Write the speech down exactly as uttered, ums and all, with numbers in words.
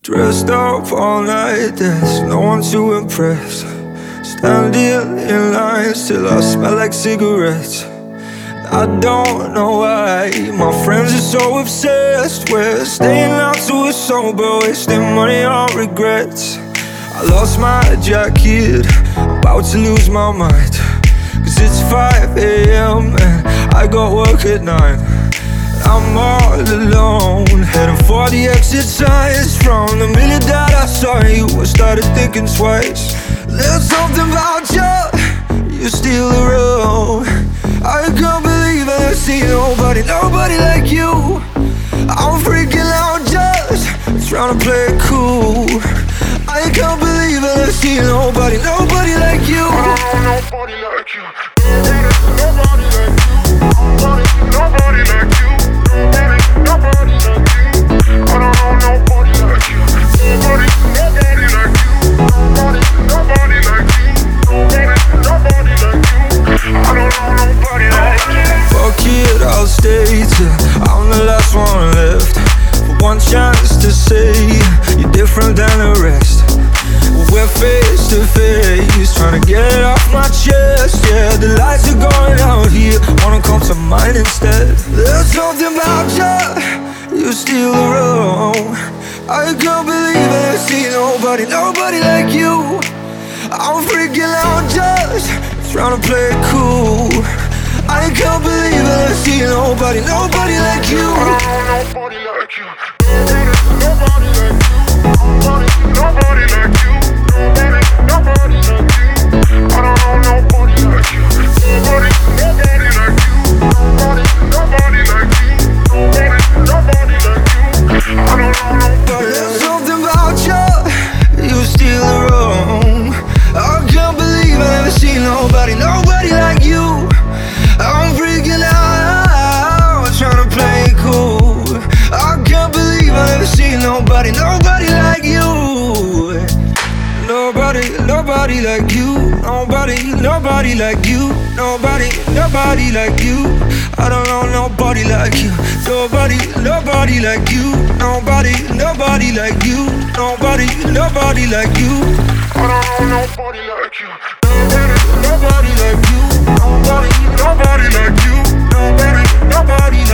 Dressed up all night, there's no one to impress. Standing in lines till I smell like cigarettes. I don't know why my friends are so obsessed with staying out till we're sober, wasting money on regrets. I lost my jacket, I'm about to lose my mind, cause it's five a m and I got work at nine. I'm all alone, heading for the exit signs. From the minute that I saw you, I started thinking twice. There's something about you, you're still around. I can't believe I see nobody, nobody like you. I'm freaking out just trying to play it cool. I can't believe I see nobody, nobody like you. Nobody like you. Nobody, nobody like you. Nobody, nobody like you. Nobody, nobody like you. I don't know nobody like you. Nobody, nobody like you. Nobody, nobody like you. Nobody, nobody like you. I don't know nobody like you. Fuck it, I'll stay till I'm the last one left. For one chance to say you're different than the rest. We're face to face, trying to get it off my chest. Yeah, the lights are going out here, wanna come to mine instead. There's something about you, you're still around. I can't believe I see nobody, nobody like you. I'm freaking out just trying to play it cool. I can't believe I see nobody, nobody like you. Nobody like you. Nobody, nobody like you. Nobody, nobody like you. Nobody, nobody like you. I don't know nobody like you. Nobody, nobody like you. Nobody, nobody like you. Nobody, nobody like you. I don't know nobody. There's something about you, you still around. I can't believe I never seen nobody, nobody like you. I'm freaking out, trying to play it cool. I can't believe I never seen nobody, nobody like you. Nobody, nobody like you. Nobody, nobody like you. Nobody, nobody like you. I don't know nobody like you. Nobody, nobody like you. Nobody, nobody like you. Nobody, nobody like you. I don't know nobody like you. Nobody, nobody like you. Nobody, nobody like you. Nobody, nobody